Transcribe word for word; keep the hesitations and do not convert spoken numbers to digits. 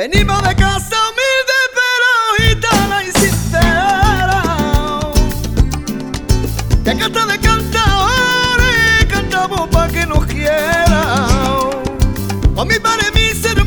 Venimos de casa humilde pero gitana y sincera, de canta de cantadores, cantamos pa' que nos quieran. Con mi padre mi ser